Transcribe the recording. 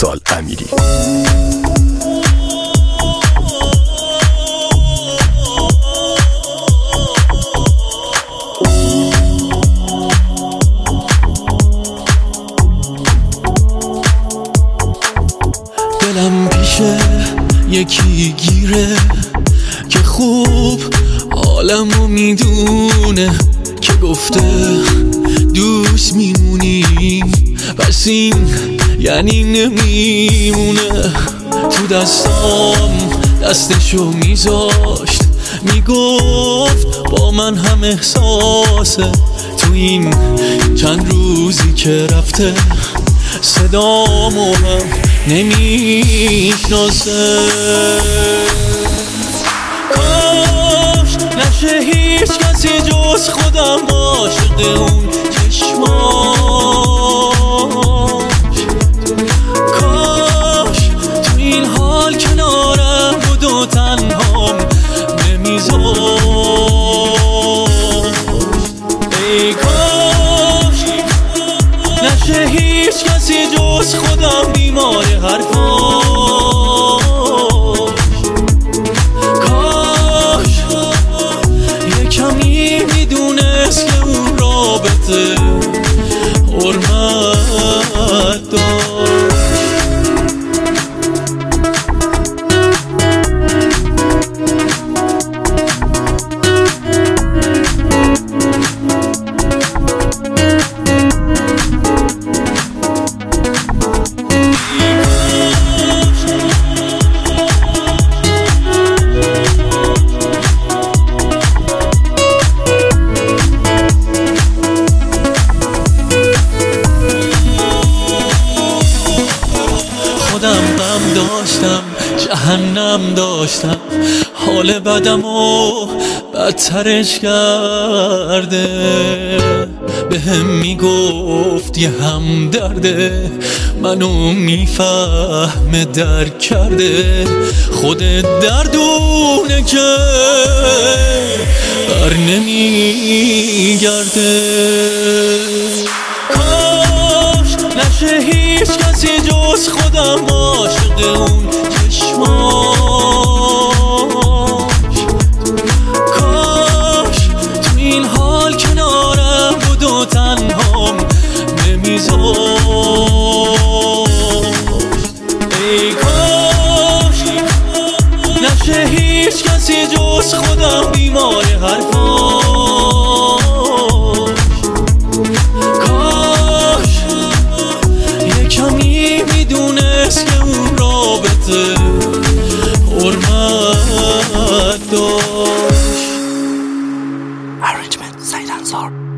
پارسال امیری. دلم پیشه یکی گیره که خوب عالمو میدونه، که گفته دوست میمونیم بس این یعنی نمیمونه. تو دستام دستشو میذاشت، میگفت با من هم احساسه. تو این چند روزی که رفته صدامو هم نمیشناسه. کاش نشه هیچ کسی جز خودم عاشق اون چشماش. کاش تو این حال کنارم بود و تنهام نمیذاشت. ای کاش نشه هیچ کسی جز خودم بیمار حرفاش. کاش یه کمی میدونست که اون رابطه حرمت داشت. غم داشتم، جهنم داشتم، حال بدم و بدترش کرده. به هم میگفت یه هم درده، منو میفهمه درک کرده. خودت دردونه که بر نمیگرده. کاش نشه هیچ کسی جز خودم عاشق اون چشماش. کاش تو این حال کنارم بود و تنهام نمیذاشت. ای کاش نشه هیچ کسی جز خودم بیمار حرفاش. کاش یه کمی میدونست که اون رابطه حرمت داشت. Arrangement سید انصار.